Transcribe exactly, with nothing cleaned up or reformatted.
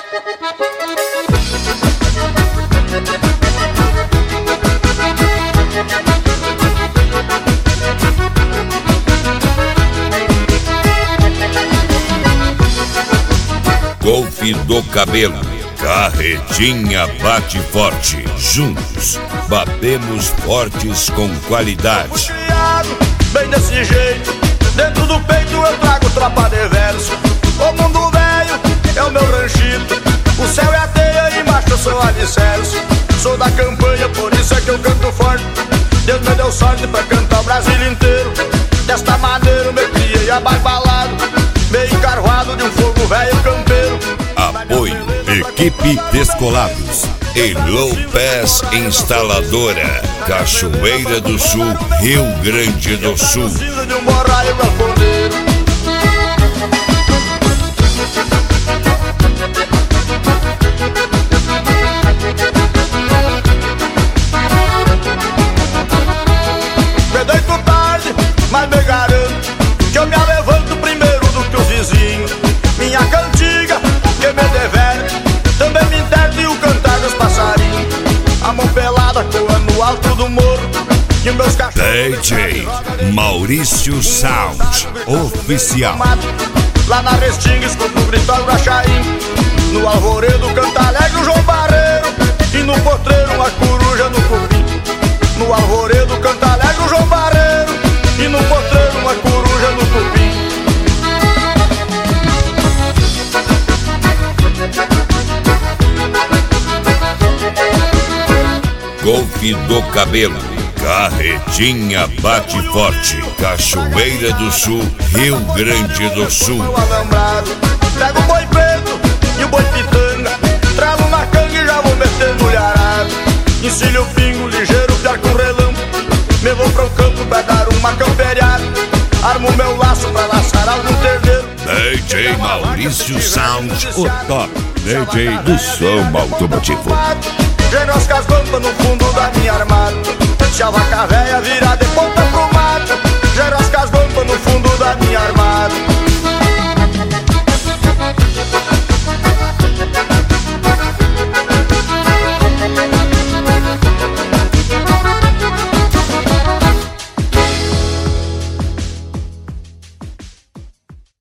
Golfe do Cabelo, Carretinha bate forte. Juntos, batemos fortes com qualidade. Bem desse jeito, dentro do peito eu trago tropa de verso. O mundo velho é o meu ranchito, o céu é a teia e embaixo eu sou alicerce. Sou da campanha, por isso é que eu canto forte. Deus me deu sorte pra cantar o Brasil inteiro. Desta maneira eu me criei abarbalado, meio encarroado de um fogo velho campeiro. Apoio Equipe Descolados e Low Pass Instaladora, Cachoeira do Sul, Rio Grande do Sul. Me deito tarde, mas me garanto que eu me levanto primeiro do que os vizinhos. Minha cantiga que me deverte também me interte o cantar dos passarinhos. A mão pelada coa no alto do morro e meus cachorros. D J Maurício Sound Oficial. Lá na Restinga escuto o grito do Guaxarim. No Alvoredo canta alegre o João Barreiro, e no Potreiro uma coruja no cupim. No Alvoredo canta alegre o João Barreiro, e no Potreiro uma coruja no cupim. Golfe do Cabelo, Carretinha bate forte. Cachoeira do Sul, Rio Grande do Sul. Pego o boi preto e o boi pitanga, tralo na canga e já vou meter no arado. Encilho o pingo ligeiro, pior que um relâmpago. Me vou pro campo pra dar uma camperiada. Armo meu laço pra laçar algum terneiro. D J Maurício Sound, o top D J do som automotivo. Gênio as casbampas no fundo da minha armada. Se a vaca